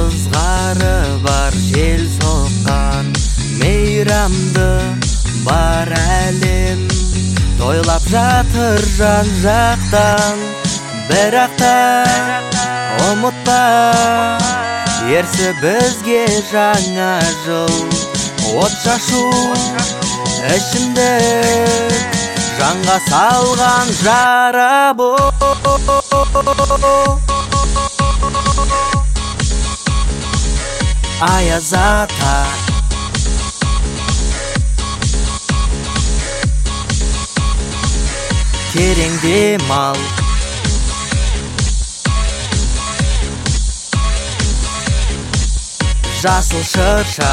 ызғары бар жел соққан мейрамды бар әлем тойлап жатыр жан-жақтан. Бірақ та ұмытпа, ерсі бізге жаңа жыл. От шашу ішімдік, жанға салған жара бұл. Аяз ата терең демал, жасыл шырша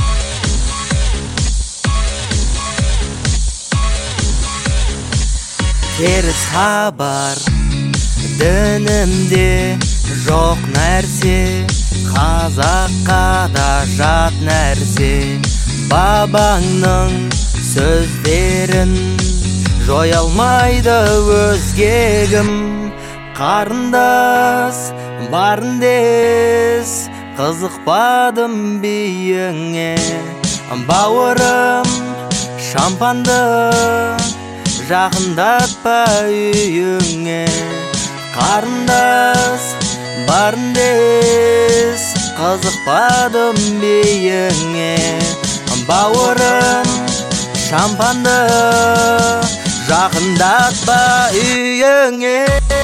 теріс хабар. Дінімде жоқ нәрсе, қазаққа да жат нәрсе. Бабаңның сөздерін жоя алмайды өзгегім. Қарындас барындес, қызықпадым биіңе. Бауырым шампанды жақындатпа үйіңе. Қарындас барындес, қызықпадым биіңе. Бауырым шампанды жақындатпа үйіңе.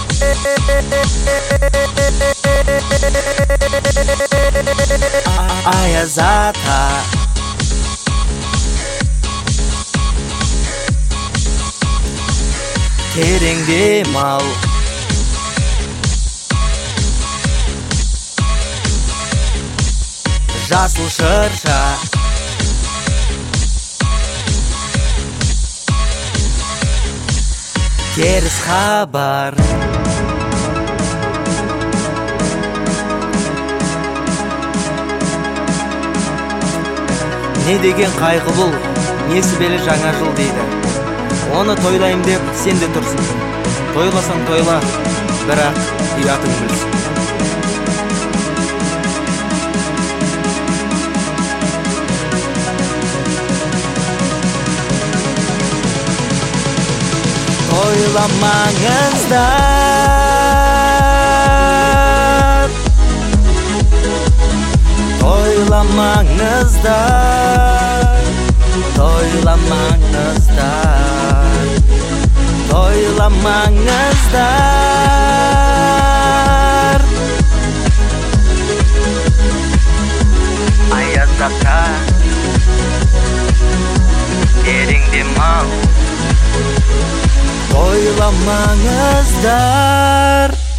Аяз ата терең демал, жасыл шырша теріс хабар. Не деген қайғы бұл, несібелі жаңа жыл дейді. Оны тойлайым деп сен де тұрсың. Тойласаң тойла, бірақ ұятың білсін. Toylamаңыздар, toylamаңыздар, toylamаңыздар, toylamаңыздар. Аяз ата терең демал, toylamаңыздар.